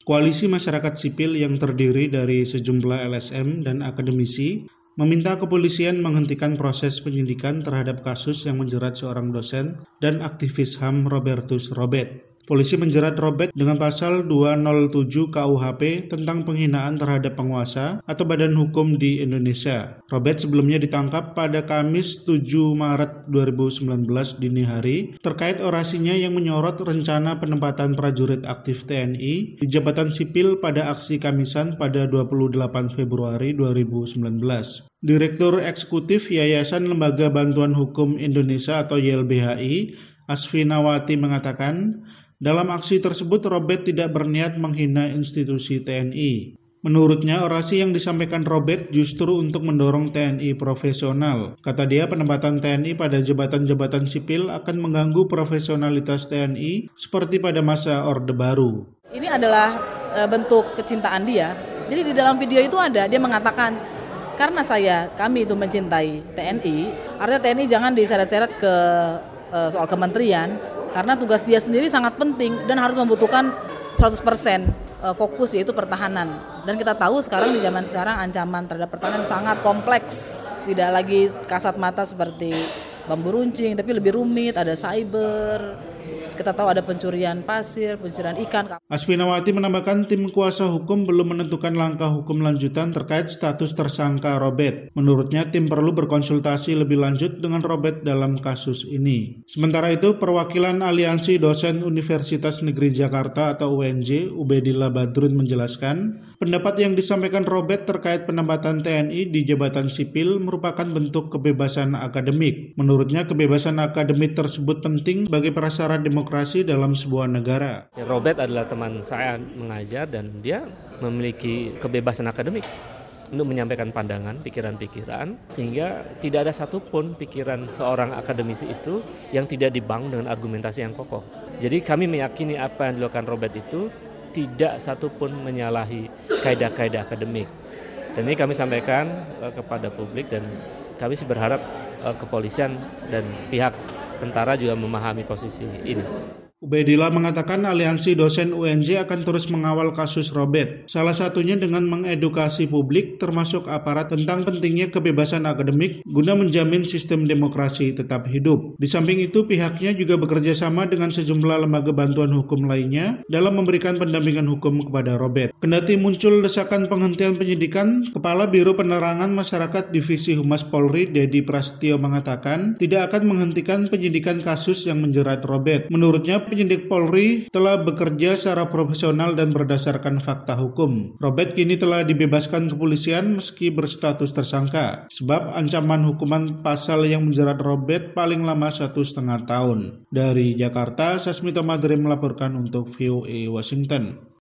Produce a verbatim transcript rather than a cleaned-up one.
Koalisi masyarakat sipil yang terdiri dari sejumlah L S M dan akademisi meminta kepolisian menghentikan proses penyidikan terhadap kasus yang menjerat seorang dosen dan aktivis H A M Robertus Robert. Polisi menjerat Robert dengan pasal dua nol tujuh K U H P tentang penghinaan terhadap penguasa atau badan hukum di Indonesia. Robert sebelumnya ditangkap pada Kamis tujuh Maret dua ribu sembilan belas dini hari terkait orasinya yang menyorot rencana penempatan prajurit aktif T N I di jabatan sipil pada aksi Kamisan pada dua puluh delapan Februari dua ribu sembilan belas. Direktur Eksekutif Yayasan Lembaga Bantuan Hukum Indonesia atau Y L B H I, Asfinawati mengatakan, dalam aksi tersebut Robert tidak berniat menghina institusi T N I. Menurutnya, orasi yang disampaikan Robert justru untuk mendorong T N I profesional. Kata dia, penempatan T N I pada jabatan-jabatan sipil akan mengganggu profesionalitas T N I seperti pada masa Orde Baru. Ini adalah e, bentuk kecintaan dia. Jadi di dalam video itu ada, dia mengatakan, karena saya, kami itu mencintai T N I, artinya T N I jangan diseret-seret ke e, soal kementerian, karena tugas dia sendiri sangat penting dan harus membutuhkan seratus persen fokus, yaitu pertahanan. Dan kita tahu sekarang di zaman sekarang ancaman terhadap pertahanan sangat kompleks, tidak lagi kasat mata seperti bambu runcing, tapi lebih rumit, ada cyber, kita tahu ada pencurian pasir, pencurian ikan. Asfinawati menambahkan tim kuasa hukum belum menentukan langkah hukum lanjutan terkait status tersangka Robert. Menurutnya tim perlu berkonsultasi lebih lanjut dengan Robert dalam kasus ini. Sementara itu, perwakilan Aliansi Dosen Universitas Negeri Jakarta atau U N J, Ubedillah Badrun menjelaskan, pendapat yang disampaikan Robert terkait penempatan T N I di jabatan sipil merupakan bentuk kebebasan akademik. Menurutnya, kebebasan akademik tersebut penting bagi prasyarat demokrasi dalam sebuah negara. Robert adalah teman saya mengajar dan dia memiliki kebebasan akademik untuk menyampaikan pandangan, pikiran-pikiran, sehingga tidak ada satupun pikiran seorang akademisi itu yang tidak dibangun dengan argumentasi yang kokoh. Jadi kami meyakini apa yang dilakukan Robert itu tidak satupun menyalahi kaidah-kaidah akademik. Dan ini kami sampaikan uh, kepada publik dan kami sih berharap uh, kepolisian dan pihak tentara juga memahami posisi ini. Ubedillah mengatakan aliansi dosen U N J akan terus mengawal kasus Robert, salah satunya dengan mengedukasi publik termasuk aparat tentang pentingnya kebebasan akademik guna menjamin sistem demokrasi tetap hidup. Di samping itu, pihaknya juga bekerja sama dengan sejumlah lembaga bantuan hukum lainnya dalam memberikan pendampingan hukum kepada Robert. Kendati muncul desakan penghentian penyidikan, Kepala Biro Penerangan Masyarakat Divisi Humas Polri, Dedi Prasetyo mengatakan tidak akan menghentikan penyidikan kasus yang menjerat Robert. Menurutnya, penyidik Polri telah bekerja secara profesional dan berdasarkan fakta hukum. Robert kini telah dibebaskan kepolisian meski berstatus tersangka, sebab ancaman hukuman pasal yang menjerat Robert paling lama satu setengah tahun. Dari Jakarta, Sasmito Madre melaporkan untuk V O A Washington.